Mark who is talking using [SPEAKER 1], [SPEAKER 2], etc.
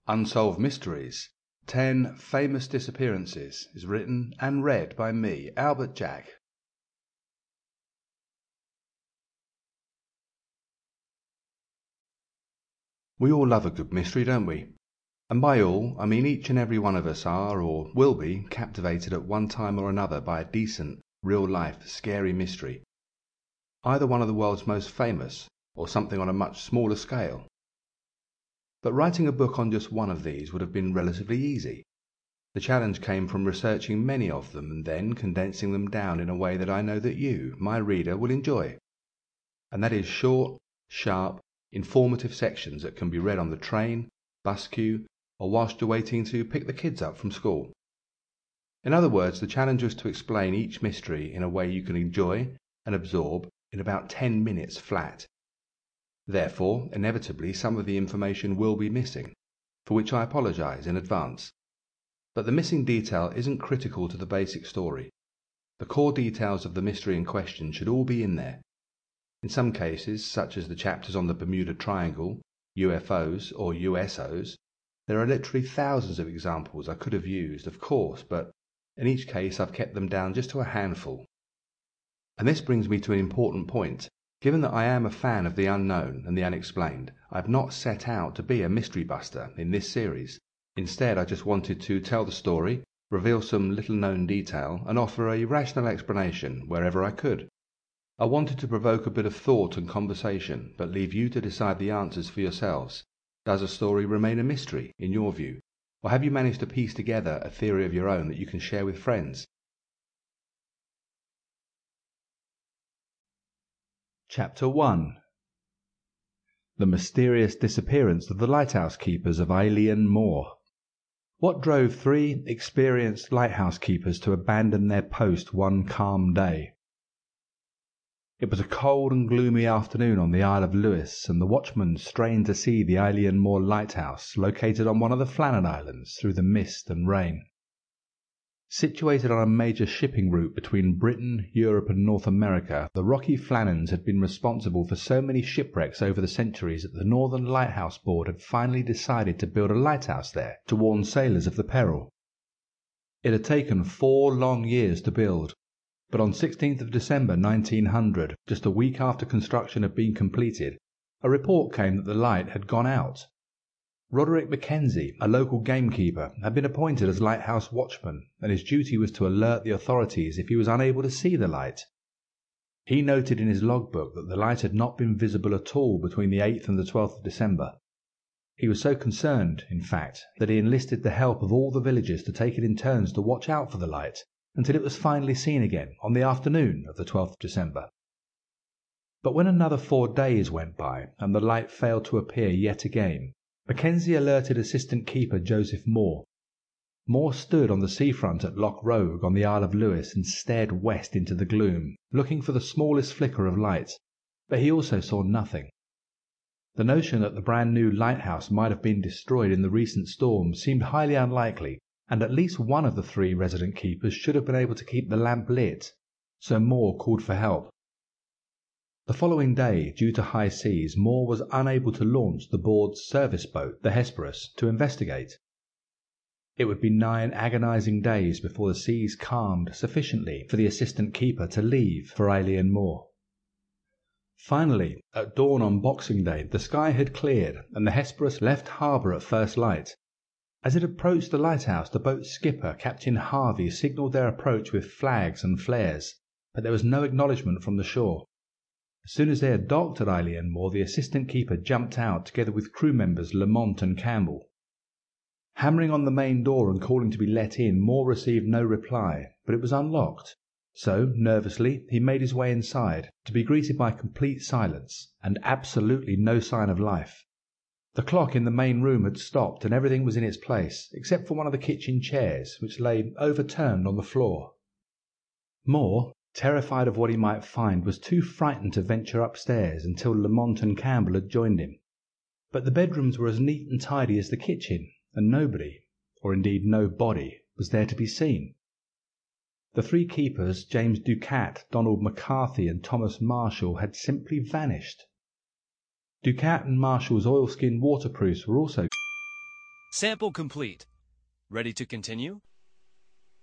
[SPEAKER 1] Unsolved Mysteries, 10 Famous Disappearances is written and read by me, Albert Jack. We all love a good mystery, don't we? And by all, I mean each and every one of us are, or will be, captivated at one time or another by a decent, real-life, scary mystery. Either one of the world's most famous, or something on a much smaller scale. But writing a book on just one of these would have been relatively easy. The challenge came from researching many of them and then condensing them down in a way that I know that you, my reader, will enjoy. And that is short, sharp, informative sections that can be read on the train, bus queue, or whilst you're waiting to pick the kids up from school. In other words, the challenge was to explain each mystery in a way you can enjoy and absorb in about 10 minutes flat. Therefore, inevitably, some of the information will be missing, for which I apologize in advance. But the missing detail isn't critical to the basic story. The core details of the mystery in question should all be in there. In some cases, such as the chapters on the Bermuda Triangle, UFOs or USOs, there are literally thousands of examples I could have used, of course, but in each case I've kept them down just to a handful. And this brings me to an important point. Given that I am a fan of the unknown and the unexplained, I have not set out to be a mystery buster in this series. Instead, I just wanted to tell the story, reveal some little-known detail, and offer a rational explanation wherever I could. I wanted to provoke a bit of thought and conversation, but leave you to decide the answers for yourselves. Does a story remain a mystery, in your view? Or have you managed to piece together a theory of your own that you can share with friends? Chapter 1. The Mysterious Disappearance of the Lighthouse Keepers of Eilean Mor. What drove 3 experienced lighthouse keepers to abandon their post one calm day? It was a cold and gloomy afternoon on the Isle of Lewis, and the watchman strained to see the Eilean Mor lighthouse, located on one of the Flannan Islands, through the mist and rain. Situated on a major shipping route between Britain, Europe and North America, the rocky Flannans had been responsible for so many shipwrecks over the centuries that the Northern Lighthouse Board had finally decided to build a lighthouse there to warn sailors of the peril. It had taken 4 long years to build, but on 16th of December 1900, just a week after construction had been completed, a report came that the light had gone out. Roderick Mackenzie, a local gamekeeper, had been appointed as lighthouse watchman, and his duty was to alert the authorities if he was unable to see the light. He noted in his logbook that the light had not been visible at all between the 8th and the 12th of December. He was so concerned, in fact, that he enlisted the help of all the villagers to take it in turns to watch out for the light, until it was finally seen again on the afternoon of the 12th of December. But when another 4 days went by, and the light failed to appear yet again, Mackenzie alerted Assistant Keeper Joseph Moore. Moore stood on the seafront at Loch Rogue on the Isle of Lewis and stared west into the gloom, looking for the smallest flicker of light, but he also saw nothing. The notion that the brand new lighthouse might have been destroyed in the recent storm seemed highly unlikely, and at least one of the 3 resident keepers should have been able to keep the lamp lit, so Moore called for help. The following day, due to high seas, Moore was unable to launch the board's service boat, the Hesperus, to investigate. It would be 9 agonizing days before the seas calmed sufficiently for the assistant keeper to leave for Eilean Mor. Finally, at dawn on Boxing Day, the sky had cleared, and the Hesperus left harbour at first light. As it approached the lighthouse, the boat's skipper, Captain Harvey, signalled their approach with flags and flares, but there was no acknowledgment from the shore. As soon as they had docked at Eilean Mor, the assistant keeper jumped out together with crew members Lamont and Campbell. Hammering on the main door and calling to be let in, Moore received no reply, but it was unlocked. So, nervously, he made his way inside, to be greeted by complete silence and absolutely no sign of life. The clock in the main room had stopped and everything was in its place, except for one of the kitchen chairs, which lay overturned on the floor. Moore, terrified of what he might find, was too frightened to venture upstairs until Lamont and Campbell had joined him. But the bedrooms were as neat and tidy as the kitchen, and nobody, or indeed no body, was there to be seen. The 3 keepers, James Ducat, Donald McCarthy and Thomas Marshall, had simply vanished. Ducat and Marshall's oilskin waterproofs were also
[SPEAKER 2] Sample complete. Ready to continue?